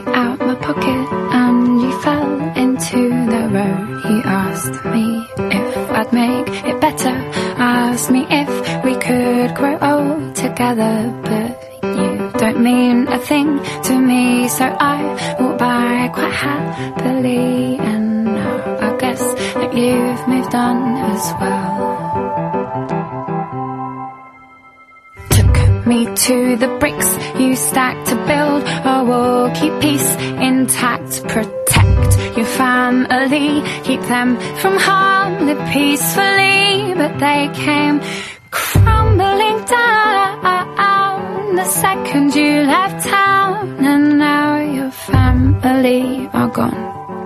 out my pocket and you fell into the road. You asked me if I'd make it better, asked me if we could grow old together, but you don't mean a thing to me, so I walk by quite happily, and now I guess that you've moved on as well. Me to the bricks you stacked to build a wall, keep peace intact, protect your family, keep them from harm, live peacefully, but they came crumbling down the second you left town, and now your family are gone.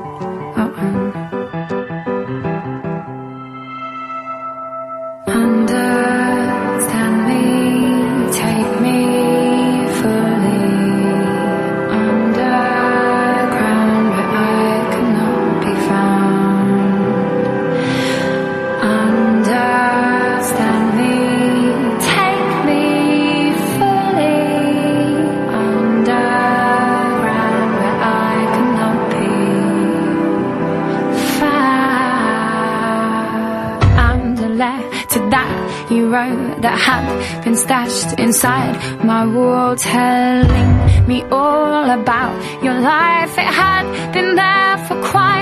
Understand me, take me fully underground where I cannot be found. Understand me, take me fully underground where I cannot be found. I'm the letter that you wrote that had been stashed inside my wall, telling me all about your life. It had been there for quite